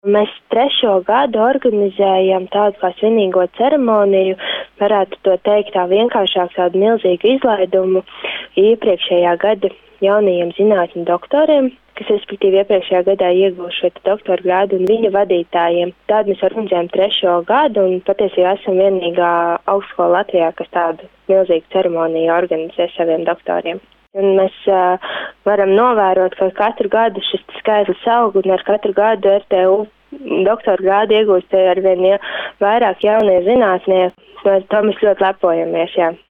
Mēs 3. gadu organizējam tādu kā svinīgo ceremoniju, varētu to teikt tā vienkāršāk, tādu milzīgu izlaidumu iepriekšējā gada jaunajiem zinātņu doktoriem, kas respektīvi iepriekšējā gadā ieguvuši šo doktora grādu un viņa vadītājiem. Tādu mēs organizējam 3. gadu un patiesībā esam vienīgā augstskola Latvijā, kas tādu milzīgu ceremoniju organizē saviem doktoriem. Un mēs varam novērot, ka katru gadu šis skaitlis aug un ar katru gadu RTU doktora grādu iegūst arvien vairāk jaunie zinātnieki. To mēs ļoti lepojamies, jā.